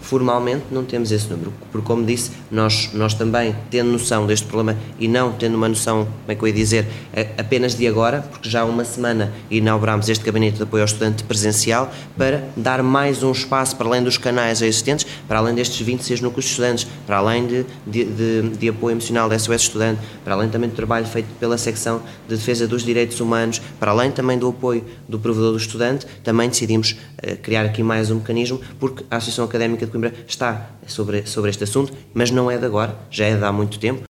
formalmente não temos esse número, porque como disse, nós também, tendo noção deste problema e não tendo uma noção, como é que eu ia dizer, apenas de agora, porque já há uma semana inaugurámos este gabinete de apoio ao estudante presencial para dar mais um espaço para além dos canais existentes, para além destes 26 núcleos de estudantes, para além de apoio emocional da SOS Estudante, para além também do trabalho feito pela secção de defesa dos direitos humanos, para além também do apoio do provedor do estudante, também decidimos criar aqui mais um mecanismo, porque a Associação Académica de Coimbra está sobre este assunto, mas não é de agora, já é de há muito tempo.